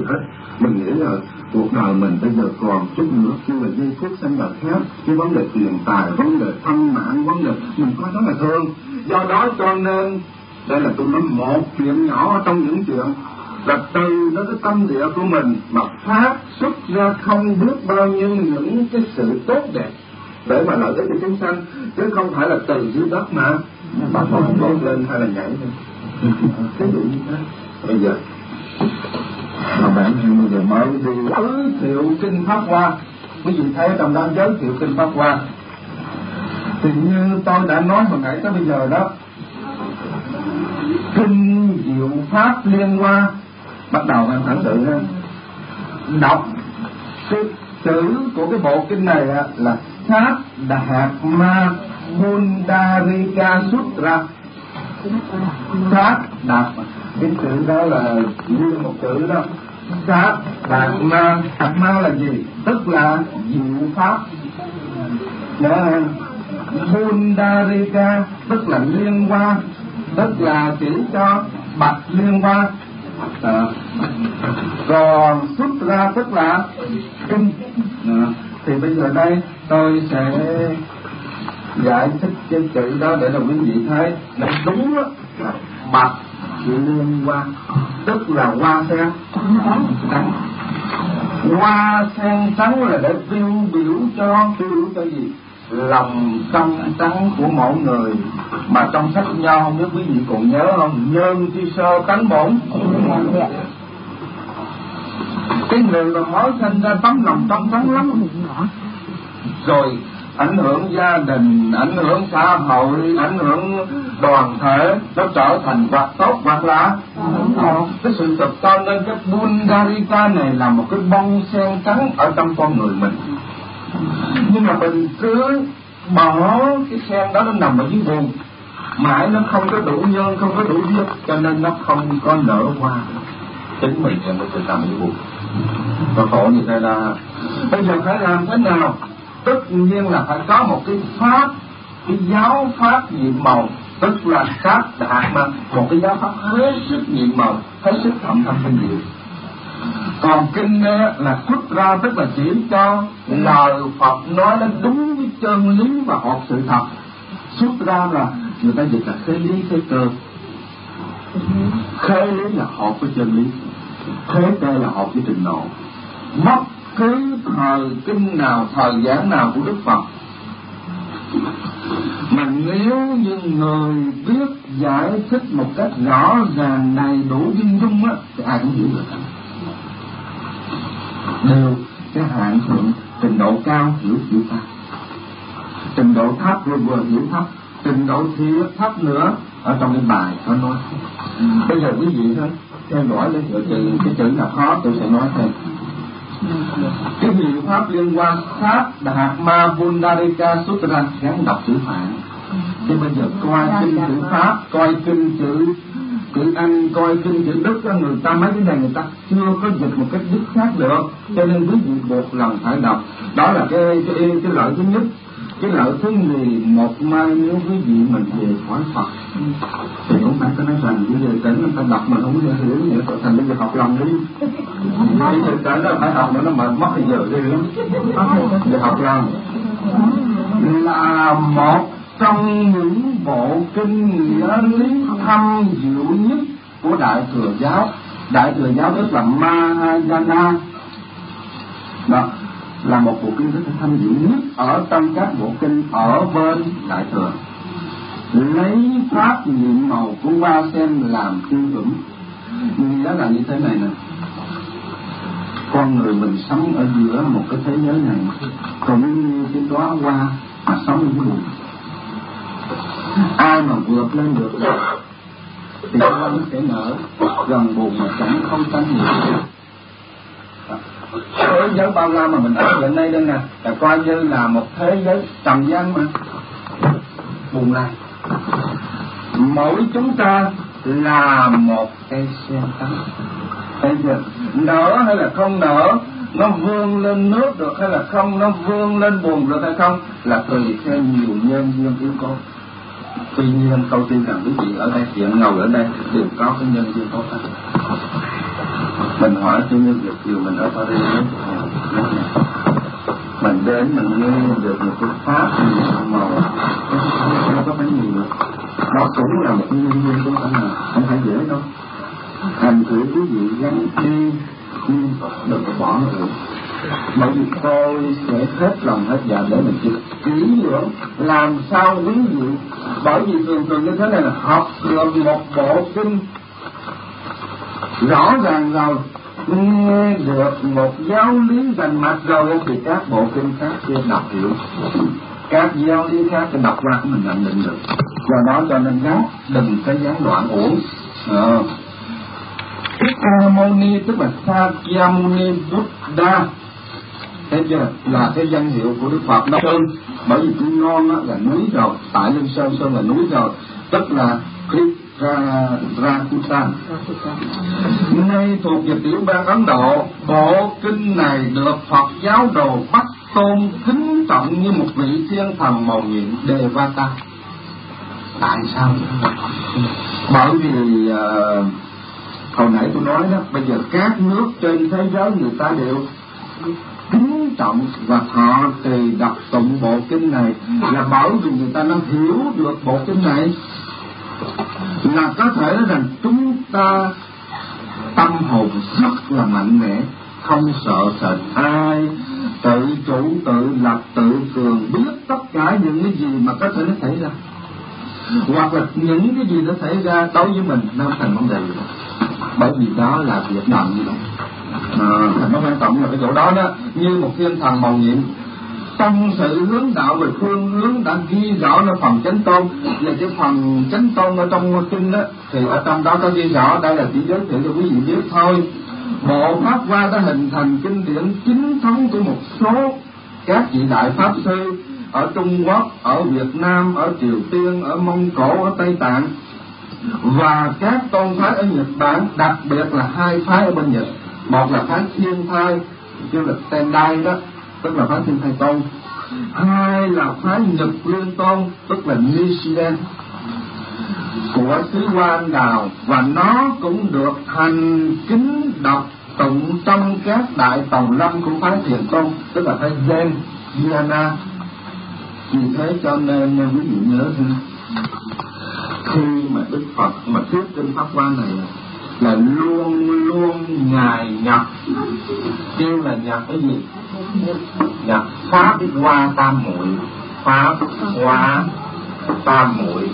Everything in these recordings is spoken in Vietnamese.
hết. Mình nghĩ là cuộc đời mình bây giờ còn chút nữa, nhưng mà giây phút sinh là khác. Cái vấn đề tiền tài, vấn đề thân mạng, vấn đề mình có đó là thương. Do đó cho nên đây là tôi nói một chuyện nhỏ trong những chuyện là từ nó cái tâm địa của mình mà phát xuất ra không biết bao nhiêu những cái sự tốt đẹp để mà lợi ích cho chúng sanh, chứ không phải là từ dưới đất mà còn vọt lên hay là nhảy lên. Cái dụ như thế. Bây giờ mà bạn bây giờ mới đi giới thiệu kinh Pháp Hoa, quý vị thấy trong đó giới thiệu kinh Pháp Hoa thì như tôi đã nói hồi nãy tới bây giờ đó, kinh Diệu Pháp Liên Hoa bắt đầu em thẳng tự ha, đọc cái chữ của cái bộ kinh này là Sát Đạt Ma Pundarika Sutra. Sát Đạt, cái chữ đó là riêng một chữ đó. Sát Đạt Ma, Đạt Ma là gì? Tức là diệu pháp. Pundarika tức là liên hoa, tức là chỉ cho bạch liên hoa. Còn Sutra tức là kinh. Thì bây giờ đây tôi sẽ giải thích cái chữ đó để là quý vị thấy nó đúng đó, là bạch liên hoa tức là hoa sen trắng. Hoa sen trắng là để tiêu biểu cho gì? Lòng trong trắng của mỗi người. Mà trong sách Nho không biết quý vị còn nhớ không? Nhân chi sơ tánh bổn. Cái người mà mới sinh ra tấm lòng trong trắng lắm, rồi ảnh hưởng gia đình, ảnh hưởng xã hội, ảnh hưởng đoàn thể, nó trở thành hoặc tốt hoặc là cái sự thực cho nên cái Pundarika này là một cái bông sen trắng ở trong con người mình. Nhưng mà mình cứ bỏ cái sen đó, nó nằm ở dưới bùn mãi, nó không có đủ nhân, không có đủ duyên, cho nên nó không có nở hoa. Chính mình em mới nằm dưới bùn và khổ như thế là bây giờ phải làm thế nào? Tất nhiên là phải có một cái pháp, cái giáo pháp nhiệm màu, tức là Sát Đạt Ma, một cái giáo pháp hết sức nhiệm màu, hết sức thâm thâm tinh diệu. Còn kinh là xuất ra, tức là chỉ cho lời Phật nói đến đúng với chân lý và hợp sự thật. Xuất ra là người ta dịch là khế lý khế cơ. Khế lý là hợp với chân lý, khế cơ là hợp với trình độ. Bất cứ thời kinh nào, thời giảng nào của Đức Phật mà nếu như người biết giải thích một cách rõ ràng, đầy đủ viên dung á, thì ai cũng hiểu được. Đều cái hạn thượng, trình độ cao hiểu cao, trình độ thấp vừa hiểu thấp, trình độ thấp nữa ở trong cái bài có nói. Bây giờ quý vị thôi theo dõi lên cái chữ nào khó tôi sẽ nói thêm. Cái Diệu Pháp Liên Hoa Sát Đạt Ma Pundarika Sutra gắn đọc chữ Phạn. Chứ bây giờ coi kinh chữ Pháp, coi kinh chữ Anh, coi kinh chữ Đức, người ta mấy cái này người ta chưa có dịch một cách đích xác được, cho nên quý vị buộc lòng phải đọc. Đó là cái lợi thứ nhất. Cái lợi thứ nhì, một mai nếu quý vị mình về hỏi Phật thì cũng phải có nói rằng bây giờ tỉnh người ta đọc mà không hiểu nữa, thành bây giờ học lòng đi. Bây giờ tỉnh đó phải học nữa, nó mệt mất bây giờ đi lắm. Giờ học lòng là một trong những bộ kinh nghĩa lý thâm diệu nhất của Đại Thừa Giáo. Đại Thừa Giáo tức là Mahayana. Đó là một bộ kinh rất thâm diệu nhất ở trong các bộ kinh ở bên Đại Thừa. Lấy pháp nhiệm màu của hoa sen làm tiêu chuẩn. Nghĩa là như thế này nè, con người mình sống ở giữa một cái thế giới này, còn như cái đóa hoa mà sống ở dưới bùn. Ai mà vượt lên được thì hoa nó sẽ nở gần bùn mà chẳng không tánh gì. Thế giới bao la mà mình ở hiện nay đây nè, là coi như là một thế giới trần gian mà bùn này. Mỗi chúng ta là một cây sen trắng. Thấy chưa? Nở hay là không nở, nó vươn lên nước được hay là không, nó vươn lên bùn được hay không, là tùy theo nhiều nhân duyên yếu tố. Tuy nhiên câu tiên rằng quý vị ở đây hiện ngồi ở đây đều có cái nhân duyên tốt hơn. Mình hỏi cho như Việt Kiều mình ở Paris đấy, mình đến mình nghe được một cái pháp màu không có mấy nhiều, nó cũng là một nguyên nhân của anh mà không phải dễ đâu. Thành thử quý vị gắn đi đừng có bỏ nữa, bởi vì tôi sẽ hết lòng hết dạ để mình kỹ lưỡng làm sao ví dụ. Bởi vì thường như thế này là học được một bộ kinh rõ ràng rồi, nghe được một giáo lý rành mạch rồi thì các bộ kinh khác chưa đọc hiểu, các giáo lý khác cái đọc ra của mình nhận định được. Do đó cho nên gắn, đừng có gián đoạn uổng. Thích Ca Mâu Ni tức là Sakyamuni Buddha, thấy chưa, là cái danh hiệu của Đức Phật đó. Bởi vì Tuy Non là núi rồi, tại Linh Sơn là núi rồi, tức là Rakuta. Nay thuộc về tiểu bang Ấn Độ, bộ kinh này được Phật giáo đồ Bắc tôn kính trọng như một vị thiên thần mầu nhiệm Devata. Tại sao? Bởi vì hồi nãy tôi nói đó, bây giờ các nước trên thế giới người ta đều kính trọng và họ thì đọc tụng bộ kinh này là bởi vì người ta đã hiểu được bộ kinh này, là có thể nói rằng chúng ta tâm hồn rất là mạnh mẽ, không sợ sệt ai, tự chủ tự lập tự cường, biết tất cả những cái gì mà có thể nó xảy ra, hoặc là những cái gì nó xảy ra đối với mình nó thành vấn đề gì đó. Bởi vì đó là việc làm như vậy. Nó quan trọng là cái chỗ đó đó, như một thiên thần mầu nhiệm. Trong sự hướng đạo về phương hướng đã ghi rõ là phần chánh tôn. Về cái phần chánh tôn ở trong kinh đó thì ở trong đó có ghi rõ, đây là chỉ giới thiệu cho quý vị biết thôi. Bộ Pháp Hoa đã hình thành kinh điển chính thống của một số các vị đại pháp sư ở Trung Quốc, ở Việt Nam, ở Triều Tiên, ở Mông Cổ, ở Tây Tạng và các tôn phái ở Nhật Bản, đặc biệt là hai phái ở bên Nhật. Một là phái Thiên Thai, kêu là Tendai đó, tức là phái Thiên Thai Tôn. Hai là phái Nhật Liên Tôn, tức là Nichiren của xứ Hoa Anh Đào, và nó cũng được thành kính đọc tụng trong các đại tòng lâm của phái Thiền Tôn, tức là phái Zen, Dhyana. Vì thế cho nên quý vị nhớ thôi, khi mà Đức Phật mà thuyết kinh Pháp Hoa này là luôn luôn Ngài nhập, kêu là nhập cái gì? Nhập Pháp Hoa Tam Muội, Pháp Hoa Tam Muội.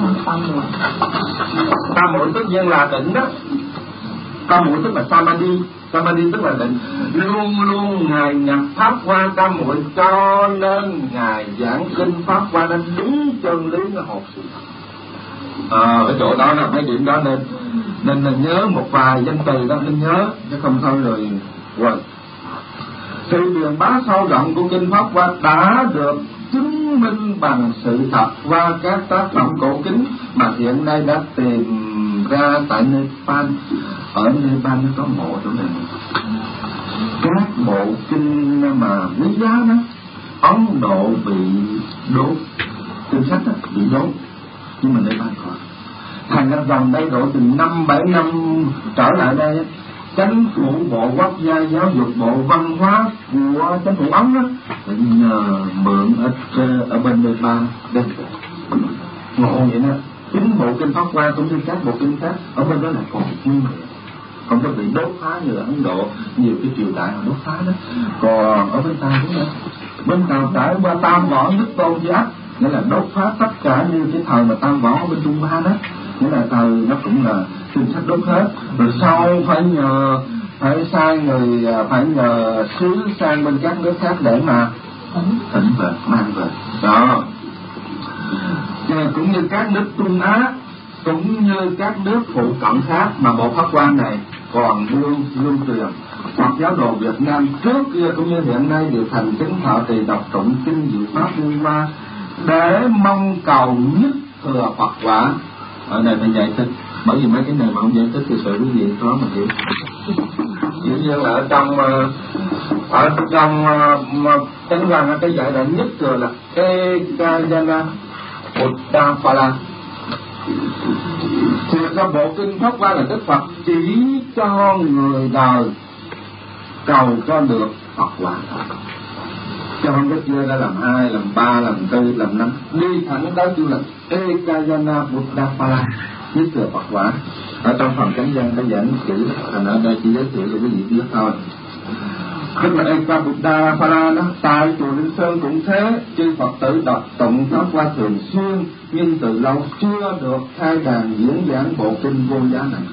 Tam Muội tất nhiên là định đó, Tam Muội tức là Samadhi, Samadhi tức là định. Luôn luôn Ngài nhập Pháp Hoa Tam Muội, cho nên Ngài giảng kinh Pháp Hoa nên đúng chân lý nó hột sự. Ở chỗ đó là mấy điểm đó nên là nhớ một vài danh từ đó nên nhớ, chứ không thôi rồi quên. Sự truyền bá sâu rộng của kinh Pháp Hoa đã được chứng minh bằng sự thật qua các tác phẩm cổ kính mà hiện nay đã tìm ra tại Nepal. Ở Nepal nó có mộ chỗ này, các bộ kinh mà quý giá đó, Ấn Độ bị đốt, kinh sách đó, bị đốt, nhưng mà Nepal còn. Thành ra gần đây độ từ 5-7 năm trở lại đây, Chánh phủ Bộ Quốc gia Giáo dục Bộ Văn hóa của Chánh phủ Ấn đó nhờ mượn ở bên Nepal đây ngộ vậy đó. Chính bộ kinh Pháp Hoa cũng như các bộ kinh khác ở bên đó là còn nguyên vẹn, không có bị đốt phá như ở Ấn Độ, nhiều cái triều đại họ đốt phá đó. Còn ở bên ta cũng vậy, bên Tàu trải qua Tam Võ Nhất Tôn Giác, nghĩa là đốt phá tất cả như cái thời mà Tam Võ ở bên Trung Hoa đó, nghĩa là thời nó cũng là kinh sách đốt hết. Rồi sau phải sai người, phải nhờ sứ sang bên các nước khác để mà thỉnh về, mang về đó. Cũng như các nước Trung Á, cũng như các nước phụ cận khác mà bộ Pháp Hoa này còn lưu truyền. Phật giáo đồ Việt Nam trước kia cũng như hiện nay đều thành kính thọ trì đọc tụng kinh diệu pháp Liên Hoa để mong cầu nhất thừa Phật quả. Ở đây phải giải thích, bởi vì mấy cái này mà không giải thích thì sợ quý vị khó mà hiểu. Dĩ nhiên là ở trong Chánh Văn cái giải đại nhất thừa là Ekayana Uttapala, Thiệt ra bộ kinh Pháp Hoa là Đức Phật chỉ cho người đời cầu cho được Phật quả, chứ không có chia ra làm 2, làm 3, làm 4, làm 5. Đi thẳng tới kêu là Ekayana Buddhapala, nhất là Phật quả. Ở trong phần chánh văn đã giảng chữ, thành ở đây chỉ giới thiệu cho quý vị biết thôi. Tức là Ekayana Buddhapala đó, tại chùa Linh Sơn cũng thế, chư Phật tử đọc tụng Pháp Hoa thường xuyên, nhưng từ lâu chưa được khai đàn diễn giảng bộ kinh vô giá này.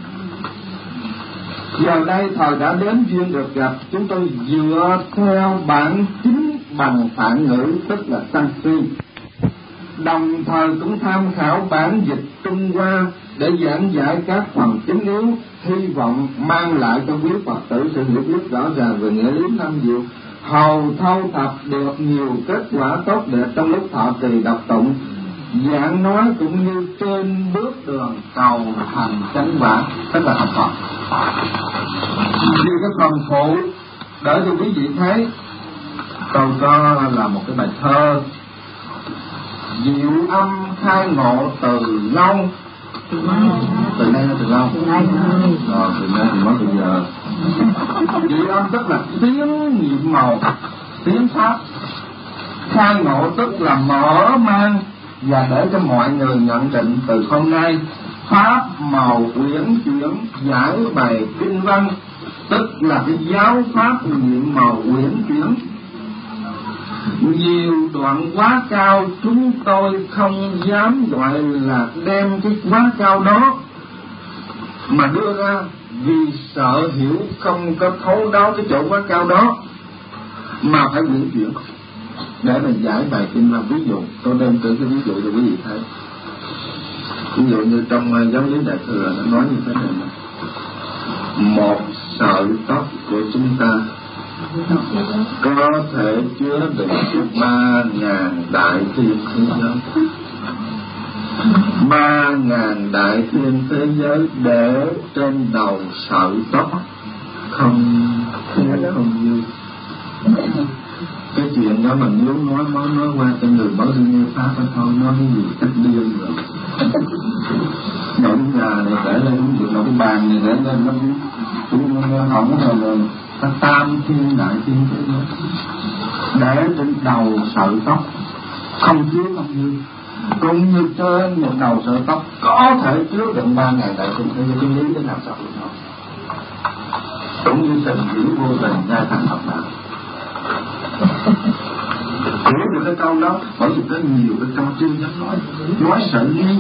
Giờ đây thời đã đến duyên được gặp, chúng tôi dựa theo bản chính bằng phản ngữ, tức là Sanskrit, đồng thời cũng tham khảo bản dịch Trung Hoa để giảng giải các phần chính yếu, hy vọng mang lại cho quý Phật tử sự hiểu biết rõ ràng về nghĩa lý năm diệu, hầu thâu thập được nhiều kết quả tốt đẹp trong lúc thọ trì đọc tụng, giảng nói cũng như trên bước đường cầu thành chánh quả, tức là học Phật. Như cái phần phụ để cho quý vị thấy, tôi có là một cái bài thơ diệu âm khai ngộ từ lâu. Từ nay hay từ lâu? Từ nay thì mới từ giờ. Diệu âm tức là tiếng nhiệm màu, tiếng pháp. Khai ngộ tức là mở mang và để cho mọi người nhận định từ hôm nay pháp màu uyển chuyển giải bày kinh văn, tức là cái giáo pháp nhiệm màu uyển chuyển. Nhiều đoạn quá cao chúng tôi không dám gọi là đem cái quá cao đó mà đưa ra, vì sợ hiểu không có thấu đáo cái chỗ quá cao đó, mà phải uyển chuyển để mà giải bài kinh văn. Ví dụ tôi đem từ cái ví dụ cho quý vị thấy. Ví dụ như trong giáo lý Đại Thừa nó nói như thế này: một sợi tóc của chúng ta có thể chứa đựng 3.000 đại thiên thế giới. 3.000 đại thiên thế giới để trên đầu sợi tóc, không thiếu không dư. Cái chuyện đó mà nếu nói qua cho người mới đi nghe pháp hay thôi, nói cái gì cách điên rồi. Nỗi nhà này để lên việc nỗi bàn này để lên nó cũng hỏng rồi ta tam thiên đại thiên thế giới để trên đầu sợi tóc, không thiếu không dư. Cũng như trên một đầu sợi tóc có thể chứa đựng 3.000 đại thiên thế giới. Cái lý thế nào sao được không? Cũng như tình hiểu vô tình giai thành Phật đạo. Hiểu được cái câu đó, bởi vì có nhiều cái câu chưa dám nói sợ nghi.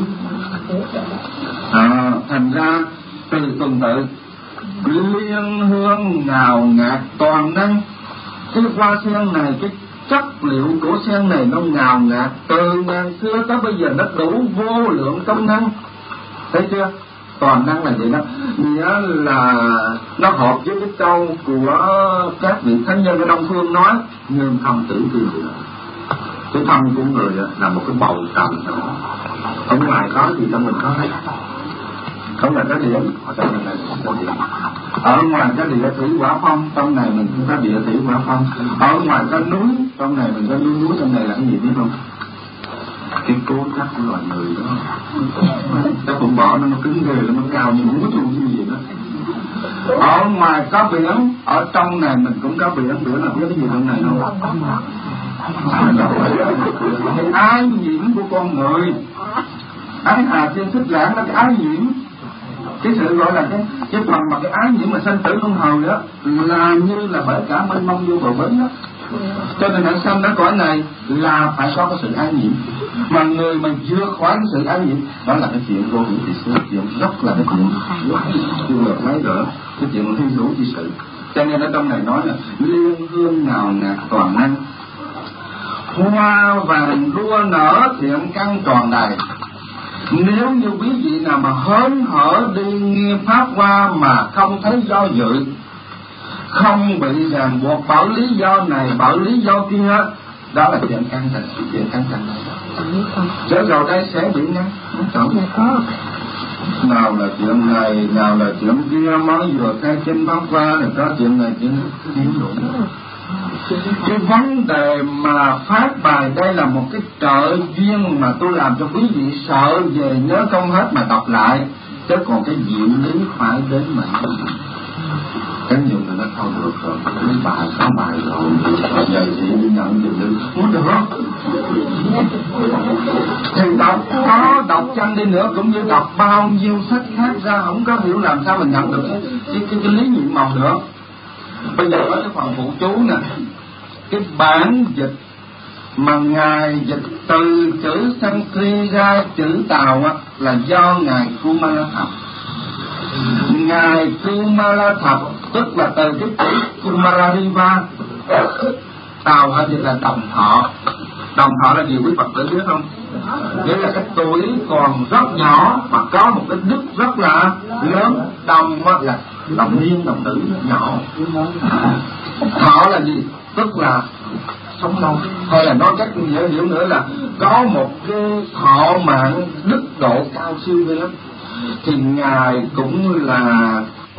Thành ra từ tuần tự liên hương ngào ngạt toàn năng. Cái hoa sen này, cái chất liệu của sen này nó ngào ngạt từ ngàn xưa tới bây giờ, nó đủ vô lượng công năng. Thấy chưa? Toàn năng là vậy đó, nghĩa là nó hợp với cái câu của các vị thánh nhân ở Đông Phương nói: nhưng không tử tiên. Cái thân của người là một cái bầu trời, ở ngoài có thì trong mình có hết. Không là cái điểm, ở trong này không có điểm. Ở ngoài có địa thủy hỏa phong, trong này mình cũng có địa thủy hỏa phong. Ở ngoài có núi, trong này mình có núi, trong này là cái gì biết không? Cái cố chấp của loài người đó. Cái bụng bỏ nó cứng ghê, nó cao như mũi trụ như gì đó. Ở ngoài có biển, ở trong này mình cũng có biển. Biển là biết cái gì trong này không? Cái ái nhiễm của con người. Ái hà thiên thích lãng là cái ái nhiễm. Cái sự gọi là cái phần mà cái ái nhiễm mà sanh tử luân hồi đó là như là bởi cả mênh mông vô bờ bến đó. Cho nên hãy sanh đến cõi này là phải có cái sự ái nhiễm. Mà người mà vượt khỏi cái sự ái nhiễm, đó là cái chuyện vô hữu thị sự, chuyện rất là cái chuyện chưa được mấy gỡ, cái chuyện hy hữu thị sự. Cho nên ở trong này nói là liên hương ngào ngạt toàn năng, hoa vàng đua nở thiện căn tròn đầy. Nếu như quý vị nào mà hớn hở đi nghe pháp hoa mà không thấy do dự, không bị ràng buộc bởi lý do này bởi lý do kia, đó là chuyện căng thẳng, chuyện căng thẳng. Trở vào đây sẽ bị ngăn, không có. Nào là chuyện này, nào là chuyện kia, mới vừa khai kinh pháp qua rồi có chuyện này chuyện kia đủ. Cái vấn đề mà phát bài đây là một cái trợ duyên mà tôi làm cho quý vị sợ về nhớ không hết mà đọc lại, chứ còn cái diệu lý phải đến mình. Cái nhiều người nó không được rồi, mấy bài có bài rồi, giờ chị đi nhận thì đừng muốn được. Thì đọc chăng đi nữa cũng như đọc bao nhiêu sách khác ra, không có hiểu làm sao mình nhận được cái lý nhiệm màu nữa. Bây giờ có cái phần phụ chú nè, cái bản dịch mà ngài dịch từ chữ Sanskrit ra chữ Tàu á, là do ngài Kumarathap. Ngài Kumarathap tức là từ cái chữ Kumarariva, Tàu hay dịch là đồng thọ. Đồng thọ là gì quý Phật tử biết không? Nghĩa là cái tuổi còn rất nhỏ mà có một cái đức rất là lớn. Đồng là đồng niên, đồng tử nhỏ. Thọ là gì? Tức là sống lâu. Hay là nói cách dễ hiểu nữa là có một cái thọ mạng đức độ cao siêu lắm. Thì ngài cũng là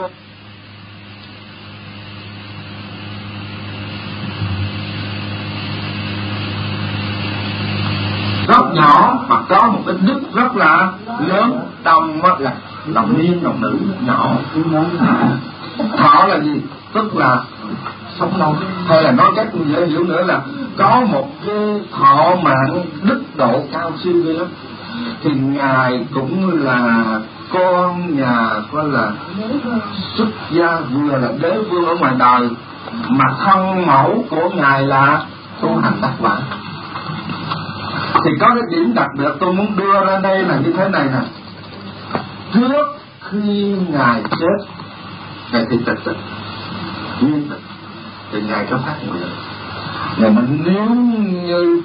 rất nhỏ mà có một cái đức rất là lớn. Đồng là đồng niên, đồng nữ nhỏ. Thọ là gì? Tức là sống lâu. Hay là nói cách dễ hiểu nữa là có một cái thọ mạng đức độ cao siêu lắm. Thì ngài cũng là con nhà gọi là xuất gia, vừa là đế vương ở ngoài đời, mà thân mẫu của ngài là tu hành đắc quả. Thì có cái điểm đặc biệt tôi muốn đưa ra đây là như thế này nè. Trước khi ngài chết, ngài thì tịch nguyên tịch, thì ngài có phát nguyện. Ngài nói nếu như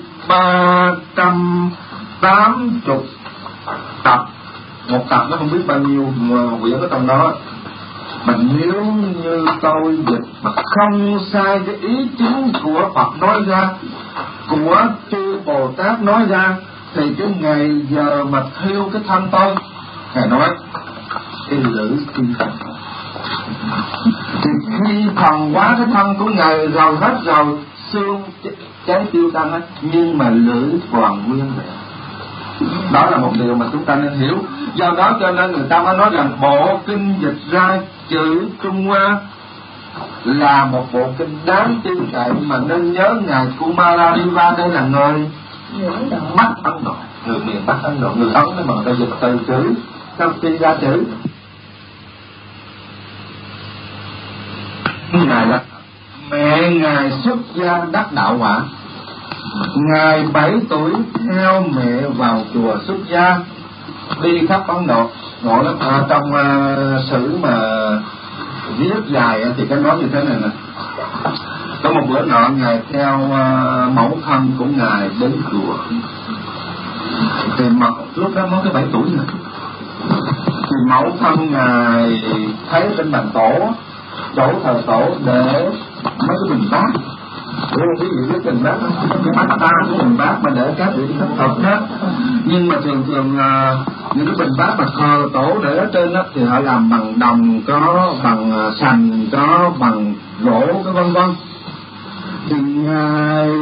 380 tập, một tập nó không biết bao nhiêu quyển ở trong đó, mà nếu như tôi dịch mà không sai cái ý chính của Phật nói ra, của chư Bồ Tát nói ra, thì cái ngày giờ mà thiêu cái thân tôi, ngài nói cái lưỡi kim thần. Thì khi thần hóa cái thân của ngài rồi hết rồi, xương cháy tiêu tan hết, nhưng mà lưỡi còn nguyên vẹn. Đó là một điều mà chúng ta nên hiểu. Do đó cho nên người ta mới nói rằng bộ kinh dịch ra chữ Trung Hoa là một bộ kinh đáng tin cậy, mà nên nhớ ngài Kumarariva đây là người Bắc Ấn Độ, người miền Bắc Ấn Độ, người Ấn mà người ta dịch từ chữ Sanskrit ra chữ. Ngài là mẹ ngài xuất gia đắc đạo quả. Ngài 7 tuổi theo mẹ vào chùa xuất gia, đi khắp Ấn Độ. Ngộ lắm. Trong sử mà viết dài thì cái nói như thế này nè. Có một bữa nọ ngài theo mẫu thân của ngài đến chùa, thì lúc đó mới có 7 tuổi nữa. Thì mẫu thân ngài thấy trên bàn tổ, chỗ thờ tổ để mấy cái bình bát. Ví dụ cái bình bát, cái bát ta, cái bình bát mà để các vị thất Phật đó. Nhưng mà thường những cái bình bát mà thờ tổ để ở trên đó thì họ làm bằng đồng, có bằng sành, có bằng gỗ, cái vân vân. Thì ngài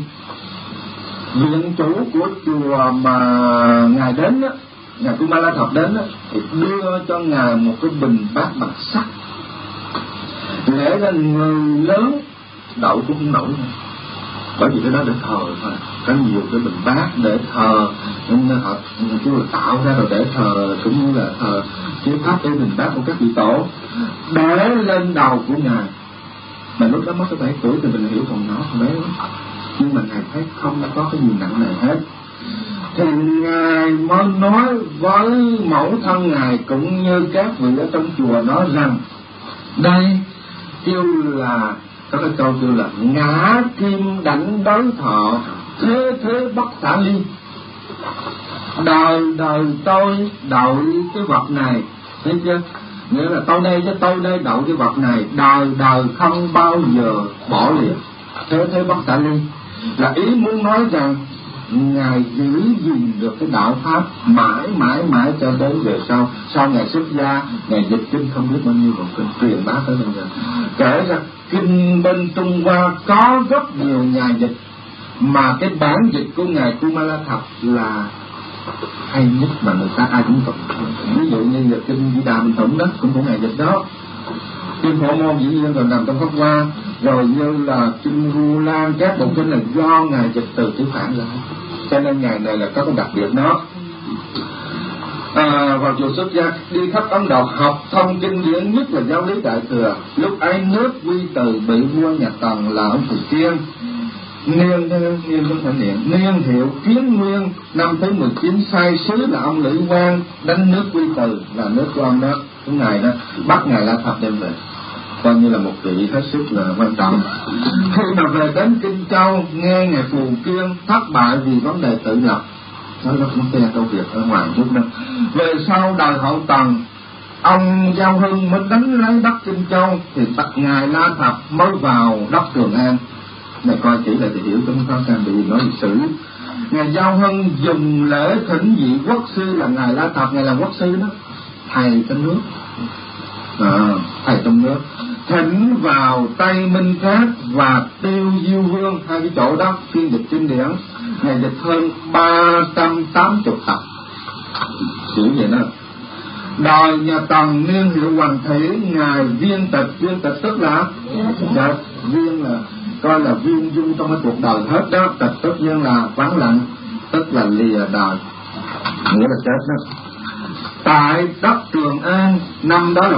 viện chủ của chùa mà ngài đến đó, ngài Kumarathap đến đó, thì đưa cho ngài một cái bình bát bằng sắt. Lẽ ra người lớn đậu cũng không nổi, bởi vì cái đó để thờ thôi. Có nhiều cái bình bát để thờ, nên họ kêu là tạo ra rồi để thờ, cũng như là thờ cái pháp cái bình bát của các vị tổ, để lên đầu của ngài. Mà lúc đó mới có 7 tuổi thì mình hiểu còn nó không bé lắm, nhưng mà ngài thấy không có cái gì nặng nề hết. Thì ngài mới nói với mẫu thân ngài cũng như các vị ở trong chùa nói rằng đây kêu là, có cái câu kêu là ngã kim đảnh đối thọ, thế thế bất xả ly. Đời đời tôi đậu cái vật này, thấy chưa? Nghĩa là tôi đây chứ tôi đây đậu cái vật này, đời đời không bao giờ bỏ liền, thế thế bất xả ly. Là ý muốn nói rằng Ngài giữ gìn được cái đạo pháp mãi mãi mãi cho đến về sau Ngài xuất gia, Ngài dịch kinh không biết bao nhiêu bộ kinh truyền bá tới bây giờ. Kể ra kinh bên Trung Hoa có rất nhiều nhà dịch, mà cái bản dịch của Ngài Kumara Thập là hay nhất mà người ta ai cũng tụng. Ví dụ như là kinh Di Đà Bình Tụng đó cũng của Ngài dịch đó, kinh Phổ Môn dĩ nhiên còn nằm trong Pháp Hoa, rồi như là kinh Vu Lan, các bộ kinh là do Ngài dịch từ chữ Phạn ra, cho nên Ngài này là có cái đặc biệt đó. Vào chùa xuất gia đi khắp Ấn Độ học thông kinh điển, nhất là giáo lý Đại Thừa. Lúc ấy nước Quy Từ bị vua nhà Tần là ông Thủy Kiên niên hiệu Kiến Nguyên năm thứ 19 sai sứ là ông Lữ Quang đánh nước Quy Từ là nước của ông đó, của Ngài đó, bắt Ngài La Thập đem về, coi như là một vị hết sức là quan trọng. Khi mà về đến Kinh Châu nghe Ngài Phù Kiên thất bại vì vấn đề tự lập, nó cũng nghe câu việc ở ngoài chút đó. Về sau đời Hậu Tần, ông Giao Hưng mới đánh lấy đất Kinh Châu thì Ngài La Thập mới vào đất Trường An. Này coi kỹ lại thì hiểu chúng ta xem bị nói lịch sử. Ngài Giao Hưng dùng lễ thỉnh vị quốc sư là Ngài La Thập, Ngài là quốc sư đó, thầy trong nước, thầy trong nước, thỉnh vào Tây Minh Cát và Tiêu Diêu Vương, hai cái chỗ đó phiên dịch kinh điển. Ngài dịch hơn 380 tập, kiểu vậy đó. Đời nhà Tần niên hiệu Hoàng Thủy, Ngài viên tịch tức là viên là coi là viên du trong cái cuộc đời hết đó, tịch tất nhiên là vắng lặng, tức là lìa đời, nghĩa là chết đó. Tại đất Trường An, năm đó là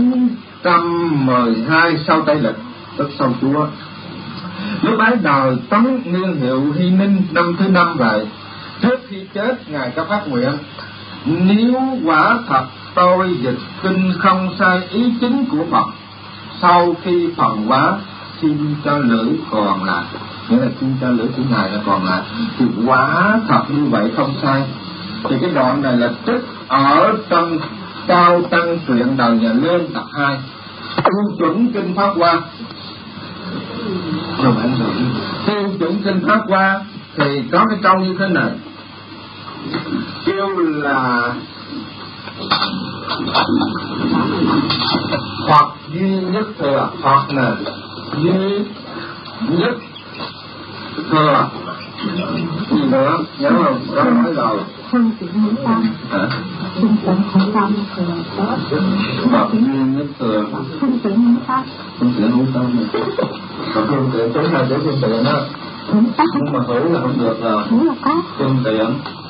412 sau Tây Lịch, tức sau Chúa. Lúc ấy đời Tấn niên hiệu Hy Ninh năm thứ 5 vậy. Trước khi chết, Ngài có phát nguyện: nếu quả thật tôi dịch kinh không sai ý chính của Phật, sau khi phần hóa xin cho lưỡi còn lại, nghĩa là xin cho lưỡi của Ngài là còn lại, thì quả thật như vậy không sai. Thì cái đoạn này là trích ở trong Cao Tăng Truyện Đời Nhà Lương tập 2, tiêu chuẩn kinh Pháp Hoa. Tiêu chuẩn kinh Pháp Hoa thì có cái câu như thế này, kêu là Phật duy nhất thừa, Phật là duy nhất thừa, gì nữa nhớ không? Có nói rồi. Phương tiện hữu tâm. Phương tiện hữu tâm thừa. Phật duy nhất thừa. Phương tiện hữu tâm. Phương tiện hữu tâm. Còn phương tiện chúng là để phương tiện đó. Nhưng mà hữu là không được rồi. Hữu là có. Phương tiện.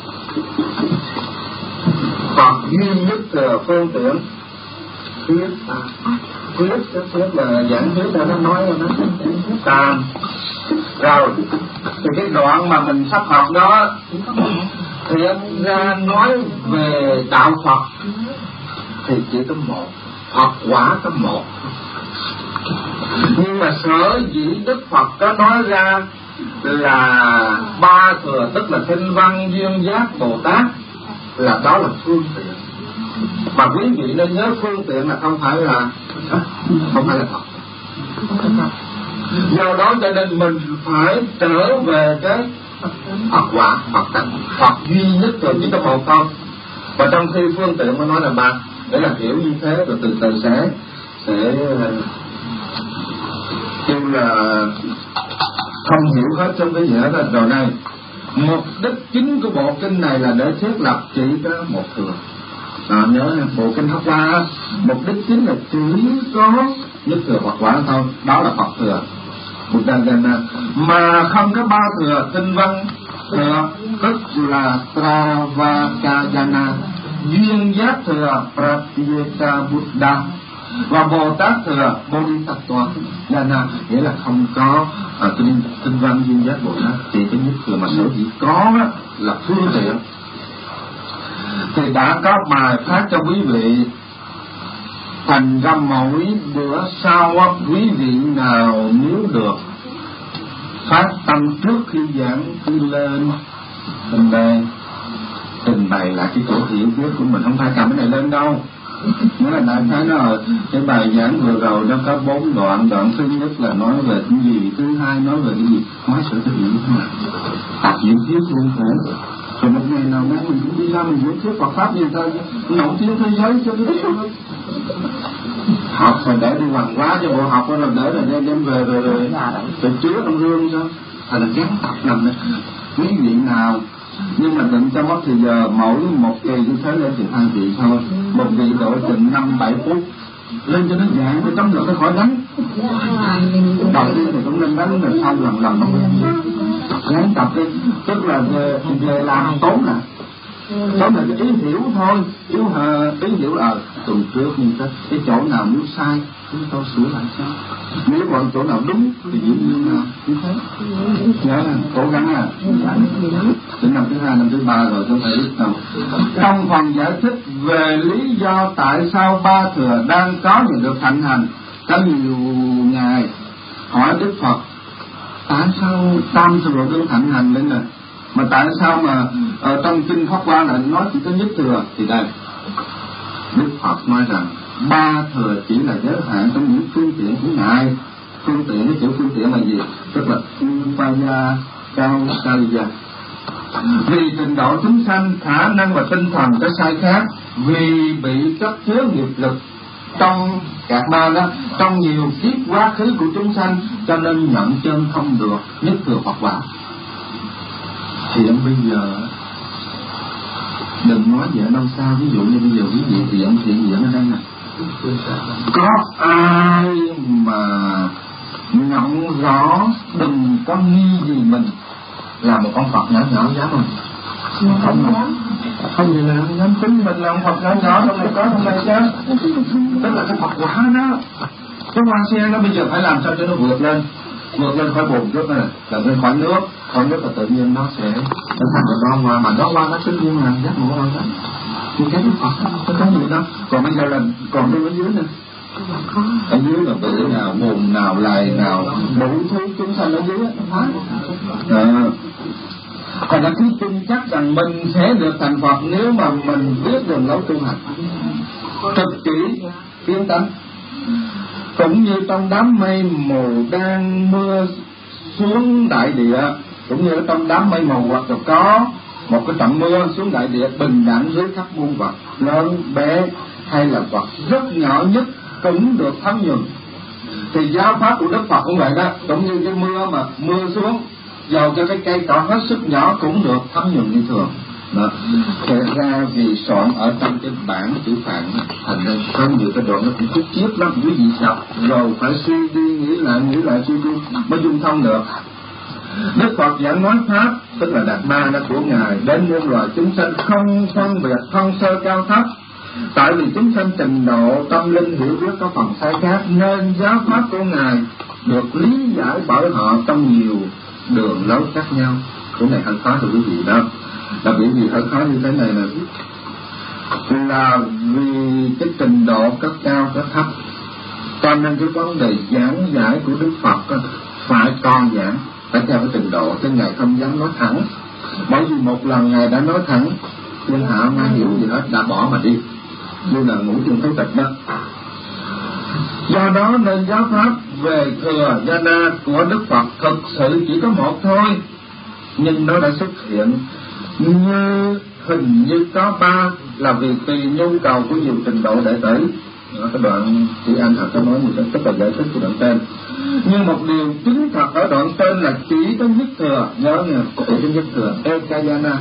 Phật duy nhất thừa phương tiện. Thuyết là giảng thuyết là nó nói rồi đó. Tam. Rồi thì cái đoạn mà mình sắp học đó thì em ra nói về đạo Phật thì chỉ có một, Phật quả có một. Nhưng mà sở dĩ Đức Phật có nói ra là ba thừa, tức là Thanh Văn, Duyên Giác, Bồ Tát, là đó là phương tiện. Mà quý vị nên nhớ phương tiện là không phải là Phật. Do đó cho nên mình phải trở về cái Phật quả, Phật tánh, Phật duy nhất rồi chỉ có một không. Và trong khi phương tiện mới nói là ba, để là hiểu như thế rồi từ từ sẽ kêu là không hiểu hết trong cái gì hết rồi này. Mục đích chính của bộ kinh này là để thiết lập chỉ có một thừa. Nhớ bộ kinh Pháp Hoa mục đích chính là chỉ có nhất thừa Phật quả thôi, đó là Phật thừa mà không có ba thừa. Tinh văn thừa tức là Travakayana, duyên giác thừa Pratyeka Buddha, và Bồ Tát thừa Bodhisattva Jana, nghĩa là không có tinh văn duyên giác Bồ Tát, chỉ có nhất thừa mà sở dĩ có là phương tiện. Thì đã có bài phát cho quý vị, thành ra mỗi bữa sau quý vị nào nếu được phát tâm trước khi giảng khi lên trình bày lại cái chỗ hiểu biết của mình, không phải cầm cái này lên đâu, Nghĩa là đại khái nó cái bài giảng vừa rồi nó có 4 đoạn. Đoạn thứ nhất là nói về cái gì, thứ hai nói về cái gì, nói sự thực hiện tập diễn thuyết luôn thể. Rồi một ngày nào đó mình cũng đi ra mình diễn thuyết Phật pháp gì thôi, nổi tiếng thế giới cho cái đấy. Học rồi để đi hoàng hóa cho bộ học, rồi để là đem về rồi chứa trong gương sao. Thành là gắn tập làm này. Quý vị nào nhưng mà định cho mất thì giờ mỗi một kỳ như thế lên thì 2 vị thôi, một vị độ chừng 5-7 phút lên cho nó giảng để trong được cái khỏi đánh. Đầu tiên thì cũng nên đánh, rồi sau lần nó gắn tập đi, tức là về làm tốn nè. Đó là cái ý hiểu thôi, ý hiểu là tuần trước như thế, cái chỗ nào nếu sai chúng tôi sửa lại sao, nếu còn chỗ nào đúng thì dĩ nhiên nào như thế. Nhớ là cố gắng à. Đến năm thứ 2, năm thứ 3 rồi chúng ta biết đâu. Trong phần giải thích về lý do tại sao Ba Thừa đang có thì được thịnh hành, có nhiều ngài hỏi Đức Phật tại sao Tam Thừa được thịnh hành lên nè, mà tại sao mà ở trong kinh Pháp Hoa lại nói chỉ có Nhất Thừa. Thì đây Đức Phật nói rằng Ba Thừa chỉ là giới hạn trong những phương tiện của ngài. Phương tiện, cái kiểu phương tiện là gì? Tức là Upaya Cao Sariya. Vì trình độ chúng sanh, khả năng và tinh thần có sai khác, vì bị cấp chứa nghiệp lực trong các ma đó, trong nhiều kiếp quá khứ của chúng sanh, cho nên nhận chân không được Nhất Thừa Phật quả. Hiện bây giờ đừng nói về đâu xa, ví dụ như bây giờ quý vị thiện ở đây nè, có ai mà nhận rõ đừng có nghi gì mình là một con Phật nhỏ dám không? Không thì là dám tính mình là một Phật nhỏ trong này có trong này chứ. Tức là cái Phật quả đó, cái hoa sen đó bây giờ phải làm sao cho nó vượt lên khỏi bùn trước này, làm lên khỏi nước là tự nhiên nó sẽ thành cái đó hoa, mà đó hoa nó tự nhiên là giác ngộ rồi đó. Thì cái Đức Phật nó có gì đó. Còn bây giờ là còn bên ở dưới nè, ở dưới là bể nào, bùn nào, lầy nào, đủ thứ chúng sanh ở dưới á. Còn là cứ tin chắc rằng mình sẽ được thành Phật nếu mà mình biết đường lối tu hành thực chỉ tiến tánh. Cũng như trong đám mây mù đang mưa xuống đại địa, cũng như trong đám mây mù hoặc là có một cái trận mưa xuống đại địa bình đẳng dưới khắp muôn vật, lớn bé hay là vật rất nhỏ nhất cũng được thấm nhuần. Thì giáo pháp của Đức Phật cũng vậy đó, cũng như cái mưa mà mưa xuống, dầu cho cái cây cỏ hết sức nhỏ cũng được thấm nhuần như thường. Đó. Kể ra vì soạn ở trong cái bản chữ Phạn, thành ra có nhiều cái đoạn nó cũng phức chiết lắm, quý vị đọc rồi phải suy đi nghĩ lại suy đi mới dung thông được. Đức Phật giảng nói pháp, tức là Đạt Ma đó của ngài, đến muôn loài chúng sanh không phân biệt thân sơ cao thấp. Tại vì chúng sanh trình độ tâm linh hiểu biết có phần sai khác, nên giáo pháp của ngài được lý giải bởi họ trong nhiều đường lối khác nhau. Cái này hơi khó rồi quý vị đó. Là bởi vì hơi khó như thế này là vì cái trình độ cấp cao cấp thấp, cho nên cái vấn đề giảng giải của Đức Phật phải con giảng, phải theo cái trình độ, chứ ngài không dám nói thẳng. Bởi vì một lần ngài đã nói thẳng, thiên hạ không ai hiểu gì hết, đã bỏ mà đi, như là Ngũ Chương Thấy Tịch đó. Do đó nên giáo pháp về thừa Jana của Đức Phật thực sự chỉ có một thôi, nhưng nó đã xuất hiện như hình như có 3, là vì tùy nhu cầu của nhiều trình độ đệ tử. Cái đoạn chị Anh Thật có nói như thế, tức là giải thích của đoạn tên. Nhưng một điều chính thật ở đoạn tên là chỉ có Nhất Thừa, nhớ nha, chỉ có Nhất Thừa Ekayana.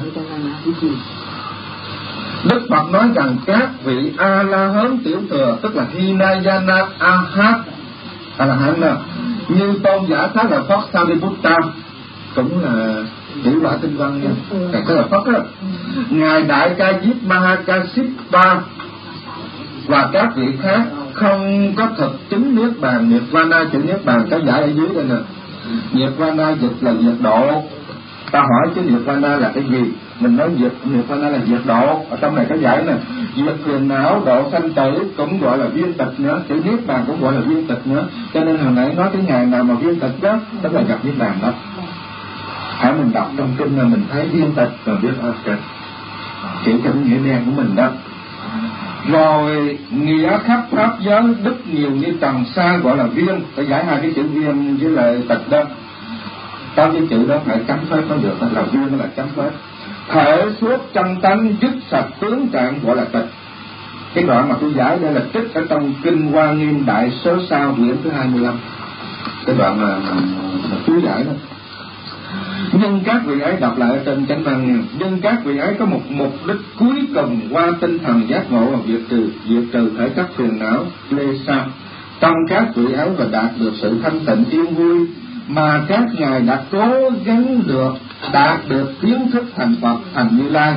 Đức Phật nói rằng các vị A-la-hán tiểu thừa, tức là Hinayana Ahat A-la-hán đó, như tôn giả Thái Lợi Phất Sariputta, cũng là hiểu rõ tinh văn nha, cái Thái Lợi Phất đó, ngài Đại Ca Diếp Mahakashipa và các vị khác không có thực chứng niết bàn. Nirvana, chữ niết bàn cái giải ở dưới đây nè. Nirvana dịch là diệt độ. Ta hỏi chứ Nirvana là cái gì? Mình nói Nirvana là diệt độ. Ở trong này có giải nè, diệt phiền não, độ sanh tử, cũng gọi là viên tịch nữa. Chữ niết bàn cũng gọi là viên tịch nữa. Cho nên hồi nãy nói cái ngày nào mà viên tịch đó, tức là gặp niết bàn đó. Hãy mình đọc trong kinh là mình thấy viên tịch rồi biết ok, chỉ cho cái nghĩa đen của mình đó. Rồi nghĩa khắp pháp giới đức nhiều như trần sa gọi là viên. Phải giải hai cái chữ viên với lại tịch đó. Có cái chữ đó phải chấm phết mới được, là viên là chấm phết. Thể suốt chân tánh dứt sạch tướng trạng gọi là tịch. Cái đoạn mà tôi giải đây là trích ở trong Kinh Hoa Nghiêm Đại Sớ Sao quyển thứ 25. Cái đoạn mà chú giải đó. Nhưng các vị ấy đọc lại ở trên chánh văn. Nhưng các vị ấy có một mục đích cuối cùng qua tinh thần giác ngộ và diệt trừ thể các phiền não lê sa trong các vị ấy và đạt được sự thanh tịnh yên vui mà các ngài đã cố gắng đạt được kiến thức thành Phật thành Như Lai.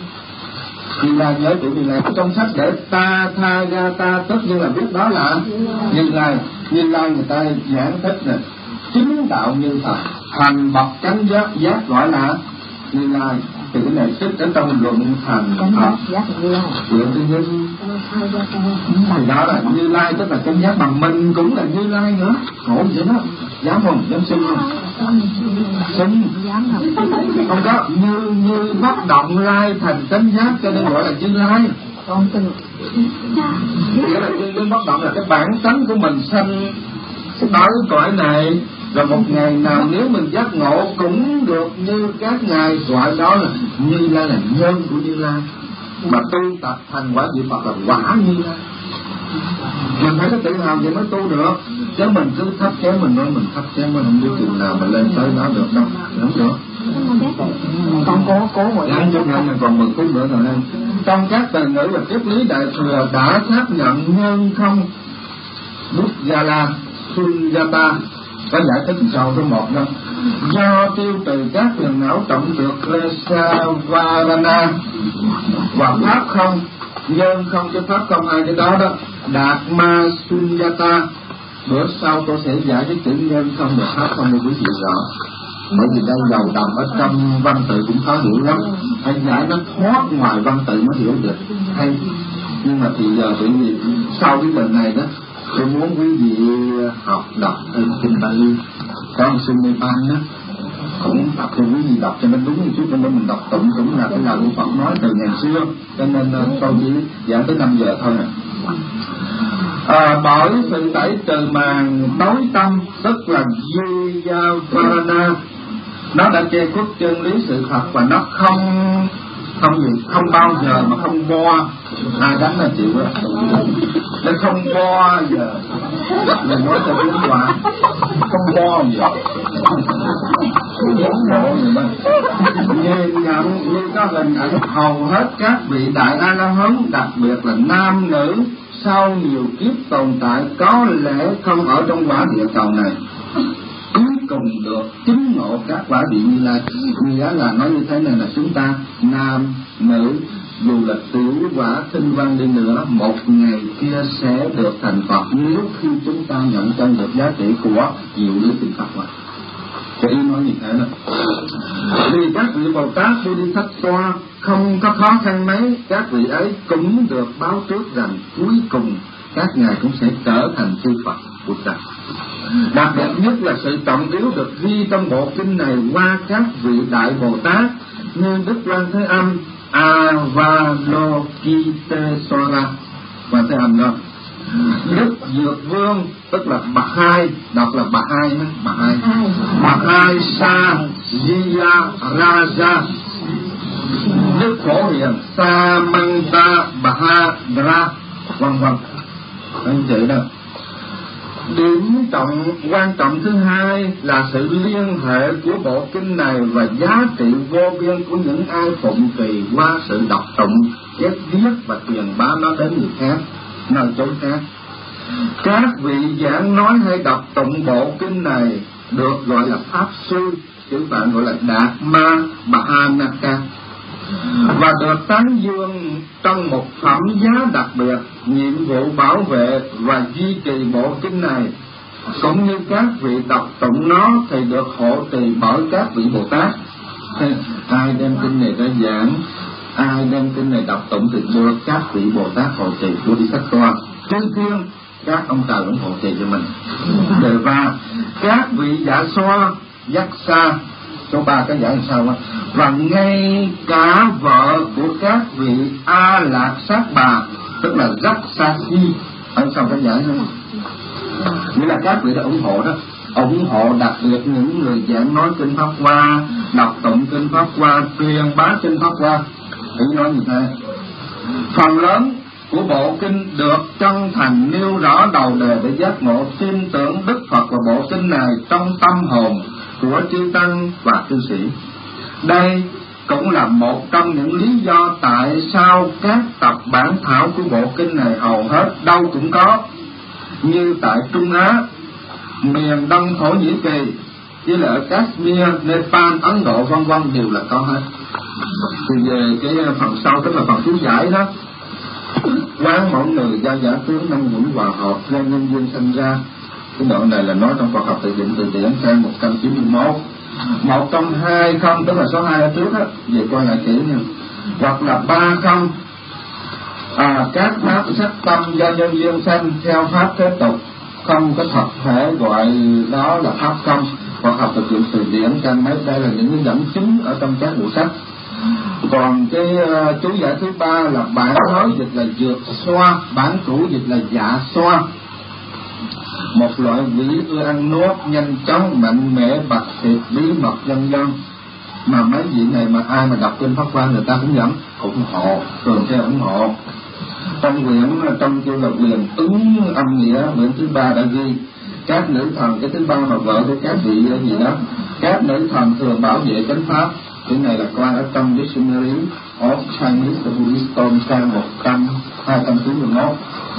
Như Lai nhớ của Như Lai trong sách để ta tha ga ta tất nhiên là biết đó là Như Lai. Như Lai người ta giảng thích này chính đạo như Phật thành bậc chánh giác gọi là Như Lai. Thì cái này xích ở trong luận thành Phật chuyện thứ nhất. Thì đó là Như Lai tức là chánh giác, mà mình cũng là Như Lai nữa. Ngộ vậy đó. Dám không? Dám xin không? Xin. Không có như bất động lai thành chánh giác cho nên gọi là Như Lai. Con tin. Nghĩa là như bất động là cái bản tánh của mình sanh tới cõi này. Rồi một ngày nào nếu mình giác ngộ cũng được như các ngài, gọi đó là Như Lai là nhân của Như Lai. Mà tu tập thành quả vị Phật là quả Như Lai. Mình phải có tự hào vậy mới tu được. Chứ mình cứ thấp kém mình nói mình thấp kém mình không biết chừng nào mình lên tới đó được đâu. Không được. Con cố rồi. Đáng chút này còn 10 phút nữa rồi em. Trong các từ ngữ và triết lý Đại Thừa đã xác nhận nhân không Buddha Sunyata. Có giải thích sau số 1 đó. Do tiêu trừ các phiền não trọng được Lesa Varana và pháp không, nhân không cho pháp không, hai cái đó đó đạt ma Sunyata. Bữa sau tôi sẽ giải cái chữ nhân không và pháp không để quý vị rõ. Bởi vì đây đầu đầm ở trong văn tự cũng khó hiểu lắm, phải giải nó thoát ngoài văn tự mới hiểu được hay. Nhưng mà thì giờ bởi vì sau cái lần này đó tôi muốn quý vị học đọc thêm kinh Bali, có một sư Nepal đó cũng đọc cho quý vị đọc cho nó đúng một chút, cho nên mình đọc tụng cũng là cái lời của Phật nói từ ngày xưa, cho nên tôi chỉ giảng tới 5 giờ thôi bởi sự tẩy trừ màn tối tâm tức là Vijayavana, nó đã che khuất chân lý sự thật và nó không bao giờ mà không bo. Ai đánh là chịu đó. Nó không bo giờ. Mình nói cho tiếng quả không bo giờ. Nhìn nhận như có hình ảnh hầu hết các vị đại A La Hán, đặc biệt là nam nữ sau nhiều kiếp tồn tại có lẽ không ở trong quả địa cầu này, cuối cùng được chứng ngộ các quả vị Như Lai. Nghĩa là nói như thế này là chúng ta nam nữ dù là tiểu quả tinh văn đi nữa, một ngày kia sẽ được thành Phật nếu khi chúng ta nhận chân được giá trị của diệu lý sinh Phật mà. Cái ý nói như thế đó. Vì các vị Bồ Tát Bodhisattva không có khó khăn mấy, các vị ấy cũng được báo trước rằng cuối cùng các ngài cũng sẽ trở thành chư Phật Buddha. Đặc biệt nhất là sự trọng yếu được ghi trong bộ kinh này qua các vị đại Bồ Tát như Đức Quan Thế Âm, Avalokitesvara, Quan Thế Âm đó, Đức Dược Vương tức là bà hai, đọc là bà hai Sa Jiya Raja, Đức Phổ Hiền Samanta Bahadra, vân vân. Anh chị đó. Điểm quan trọng thứ hai là sự liên hệ của bộ kinh này và giá trị vô biên của những ai phụng trì qua sự đọc tụng, chép viết và truyền bá nó đến người khác, nơi chốn khác. Các vị giảng nói hay đọc tụng bộ kinh này được gọi là pháp sư, chữ Phạn gọi là Đạt Ma Bahanaka, và được tán dương trong một phẩm giá đặc biệt. Nhiệm vụ bảo vệ và duy trì bộ kinh này cũng như các vị đọc tụng nó thì được hộ trì bởi các vị Bồ Tát. Ai đem kinh này ra giảng, ai đem kinh này đọc tụng thì được các vị Bồ Tát hộ trì. Bodhisattva chư thiên các ông trời cũng hộ trì cho mình. Và các vị dạ xoa giác xa, số 3 cái giải sao á, và ngay cả vợ của các vị A Lạc Sát Bà tức là rất xa xi. Ở sau cái giải nữa, nghĩa là các vị đã ủng hộ đó, ủng hộ đặc biệt những người giảng nói kinh Pháp Hoa, đọc tụng kinh Pháp Hoa, truyền bá kinh Pháp Hoa. Ý nói như thế. Phần lớn của bộ kinh được chân thành nêu rõ đầu đề để giác ngộ, tin tưởng Đức Phật và bộ kinh này trong tâm hồn của chư tăng và cư sĩ. Đây cũng là một trong những lý do tại sao các tập bản thảo của bộ kinh này hầu hết đâu cũng có, như tại Trung Á, miền Đông Thổ Nhĩ Kỳ, với lại ở Kashmir, Nepal, Ấn Độ vân vân đều là có hết. Thì về cái phần sau tức là phần chú giải đó, quán mọi người gia giả tướng năm vững hòa hợp do nhân duyên sinh ra. Cái đoạn này là nói trong Phật học từ điển trang 191. 120 tức là số 2 ở trước á, về coi lại kỹ nha. Hoặc là 30 các pháp sắc tâm do nhân duyên sanh theo pháp thế tục, không có thật thể gọi đó là pháp không. Phật học thực hiện từ điển trang mấy, đây là những cái dẫn chứng ở trong các bộ sách. Còn cái chú giải thứ 3 là bản nói dịch là dược xoa, bản chủ dịch là dạ xoa. Một loại quỷ ưa ăn nuốt, nhanh chóng, mạnh mẽ, bạc thịt, bí mật vân vân. Mà mấy vị này mà ai mà đọc kinh Pháp Hoa người ta cũng vẫn ủng hộ, thường theo ủng hộ. Trong quyển trong chương là quyền ứng âm nghĩa, quyển thứ 3 đã ghi các nữ thần, cái thứ 3 mà vợ của các vị gì đó, các nữ thần thường bảo vệ chánh pháp. Cái này là coi ở trong Dictionary of Chinese Buddhist Stone trang 291.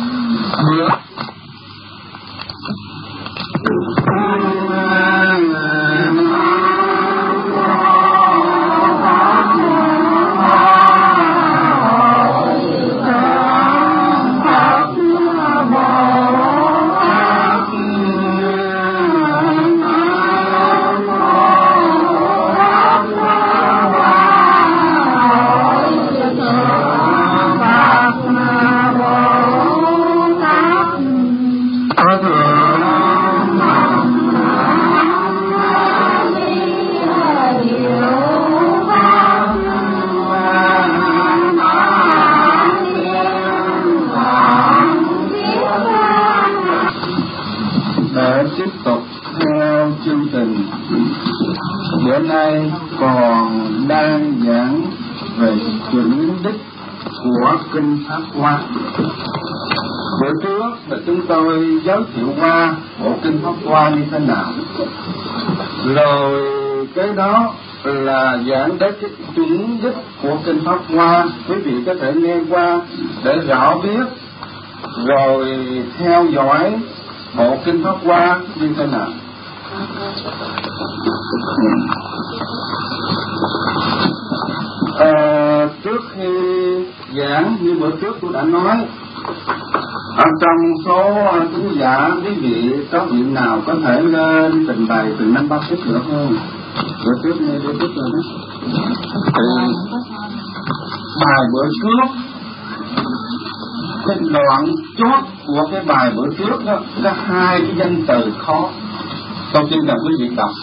Bữa nay còn đang giảng về chuẩn đích của kinh Pháp Hoa. Bữa trước là chúng tôi giới thiệu qua bộ kinh Pháp Hoa như thế nào, rồi cái đó là giảng đến cái chuẩn đích của kinh Pháp Hoa. Quý vị có thể nghe qua để rõ biết, rồi theo dõi bộ kinh Pháp Hoa như thế nào. Trước khi giảng, như bữa trước tôi đã nói, ở trong số chú giả, quý vị có vị nào có thể lên trình bày từ 5-3 phút nữa không? Bữa trước nghe bữa trước rồi đó. Bài bữa trước, cái đoạn chốt của cái bài bữa trước đó, có 2 cái danh từ khó. Tôi xin là quý vị đọc.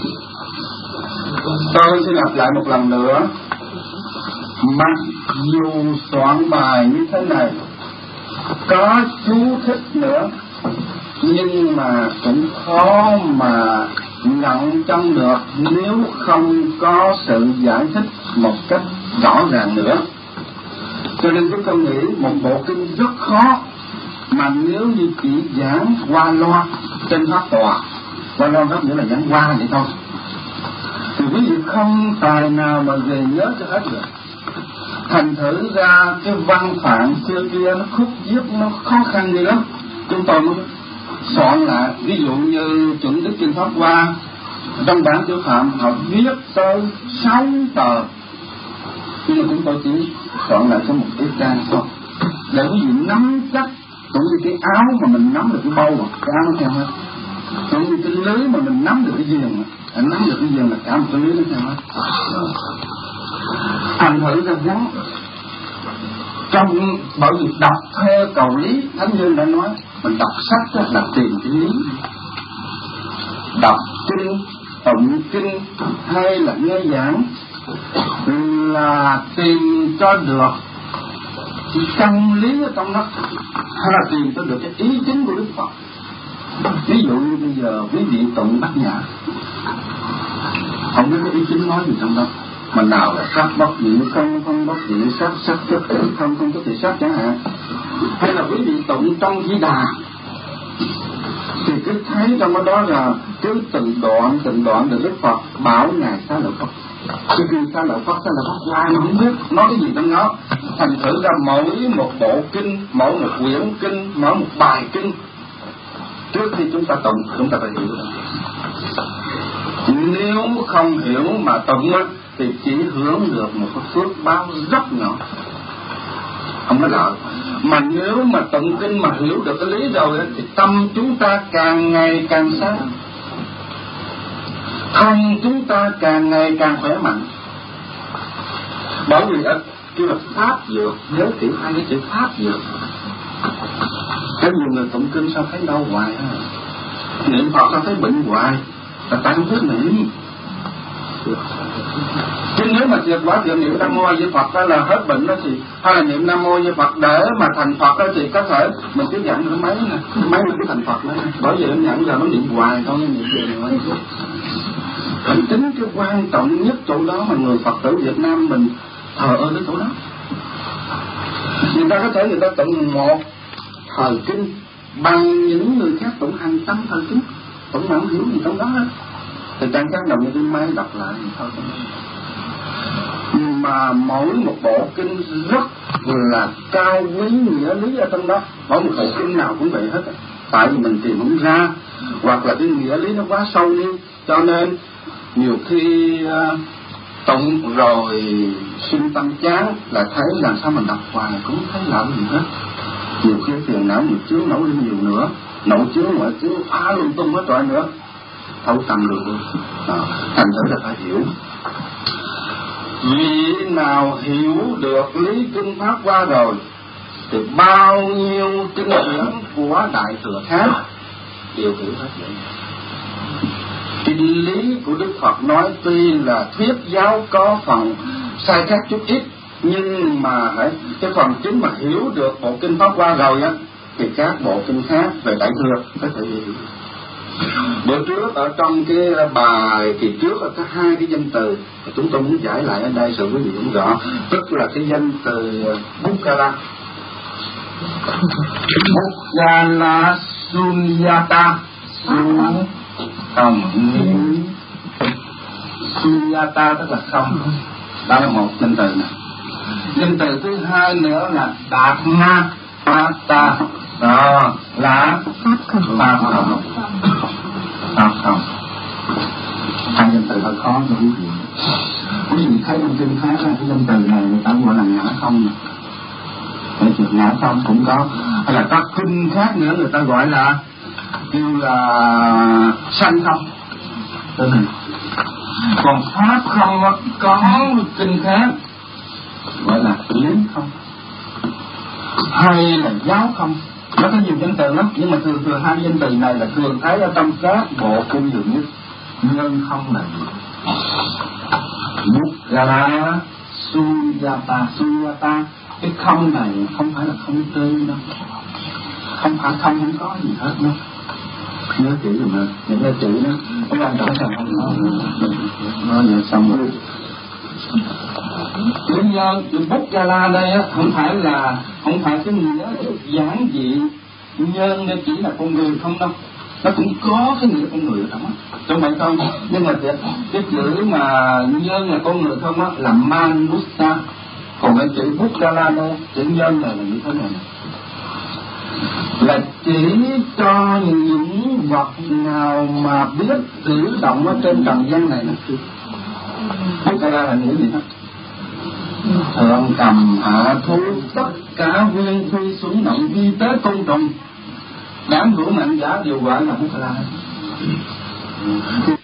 Tôi sẽ lặp lại một lần nữa. Mặc dù soạn bài như thế này có chú thích nữa, nhưng mà cũng khó mà nhận chân được nếu không có sự giải thích một cách rõ ràng nữa. Cho nên chúng tôi nghĩ một bộ kinh rất khó, mà nếu như chỉ giảng qua loa trên pháp tòa, qua loa pháp nghĩa là giảng qua vậy thôi, thì quý vị không tài nào mà về nhớ cho hết được. Thành thử ra cái văn phạm xưa kia nó khúc viết nó khó khăn gì lắm. Chúng tôi mới soạn lại, ví dụ như chuẩn đích kinh Pháp Hoa, trong bản tiểu phạm họ viết tới 6 tờ, nhưng mà chúng tôi chỉ soạn lại có 1 cái trang thôi, để quý vị nắm chắc. Cũng như cái áo mà mình nắm được cái bâu, cái áo nó theo hết. Cũng như cái lưới mà mình nắm được cái giường, nắm được cái giường là cả một cái lưới nó theo hết. Thành thử ra vắng trong, bởi vì đọc theo cầu lý, Thánh Nhân đã nói mình đọc sách là tìm cái lý, đọc kinh, tụng kinh hay là nghe giảng là tìm cho được Căn lý ở trong đó hay là tìm cho được cái ý chính của Đức Phật. Ví dụ như bây giờ quý vị tụng Bát Nhã, không biết cái ý chính nói gì trong đó, mà nào là sắc bất dị không, không bất dị sắc, sắc bất dị không, không bất dị sắc chẳng hạn. Hay là quý vị tụng trong Di Đà thì cứ thấy trong đó là cứ từng đoạn được Đức Phật bảo ngài Xá Lợi Phất. Cái kinh Xá Lợi Phất hoài mà không biết nói cái gì trong đó. Thành thử ra mỗi một bộ kinh, mỗi một quyển kinh, mỗi một bài kinh, trước khi chúng ta tụng chúng ta phải hiểu. Nếu không hiểu mà tụng thì chỉ hưởng được một cái phước báo rất nhỏ, không có lợi. Mà nếu mà tụng kinh mà hiểu được cái lý rồi thì tâm chúng ta càng ngày càng sáng, thân chúng ta càng ngày càng khỏe mạnh. Bởi vì kêu là pháp dược, nhớ kỹ hai cái chữ pháp dược. Có nhiều người tụng kinh sao thấy đau hoài, niệm Phật sao thấy bệnh hoài, là tại không biết niệm. Chứ nếu mà thiệt quá thiệt niệm Nam Mô A Di Phật đó là hết bệnh đó thì, hay là niệm Nam Mô A Di Phật để mà thành Phật đó thì có thể mình cứ dặn nữa mấy cái thành Phật đó. Bởi vì em nhận giờ nó niệm hoài thôi, niệm gì thôi. Tính cái quan trọng nhất chỗ đó mà người Phật tử Việt Nam mình thờ ơ cái chỗ đó. Người ta có thể người ta tụng một thời kinh bằng những người khác tụng hàng trăm thời kinh, tụng mà không hiểu gì trong đó hết. Thì chẳng khác nào như tôi mới đọc lại thôi. Nhưng mà mỗi một bộ kinh rất là cao quý nghĩa lý ở trong đó. Mỗi một bộ kinh nào cũng vậy hết. Tại vì mình tìm không ra, hoặc là cái nghĩa lý nó quá sâu đi, cho nên nhiều khi tụng rồi sinh tâm chán, lại thấy làm sao mình đọc hoài cũng thấy lợi gì hết. Nhiều khi phiền não nhiều chướng nổi lên nhiều nữa, nội chướng ngoại chướng phá lung tung hết trọi nữa, thấu tâm được luôn. Thành thử là phải hiểu. Vị nào hiểu được lý kinh pháp qua rồi thì bao nhiêu kinh điển của Đại Thừa khác đều hiểu hết vậy. Kinh lý của Đức Phật nói tuy là thuyết giáo có phần sai khác chút ít, nhưng mà cái phần chính mà hiểu được bộ kinh pháp qua rồi á thì các bộ kinh khác về Đại Thừa có thể hiểu. Bữa trước ở trong cái bài kỳ trước có hai cái danh từ chúng tôi muốn giải lại ở đây sự quý vị cũng rõ, tức là cái danh từ Bukkala, Bukkala Sunyata, không, Sunyata tức là không. Đó là một danh từ này. Danh từ thứ hai nữa là Đạt Na Pata, đó là pháp không. Pháp không. Hai danh từ hơi khó cho quý vị. Quý vị thấy trong kinh khác cái danh từ này người ta gọi là ngã không. Cái chữ ngã không cũng có. Hay là các kinh khác nữa người ta gọi là kêu là sanh không. Còn pháp không có kinh khác gọi là lý không, hay là giáo không. Nó có nhiều danh từ lắm, nhưng mà thường hai danh từ này là thường thấy ở trong các bộ kinh nhiều nhất. Nhân không là gì? Bukkala Sunyata. Cái không này không phải là không tư đâu, không phải không có gì hết đâu. Nhớ chữ rồi mà, những cái chữ đó cái quan trọng là không có. Nói vậy xong rồi. Nguyên nhân chữ Bukkala đây á không phải cái nghĩa giản dị nhân nên chỉ là con người không đâu, nó cũng có cái nghĩa con người ở trong đó, trong vậy không. Nhưng mà cái chữ mà nhân là con người không á là Manusa, còn cái chữ Bukkala đây chữ nhân này là như thế này, là chỉ cho những vật nào mà biết cử động ở trên trần gian này là Bukkala là nghĩa gì hết. Thượng cầm hạ thú tất cả nguyên phi xuống động vi tế côn trùng, đám hữu mạnh giả đều gọi là Bukkala. Thì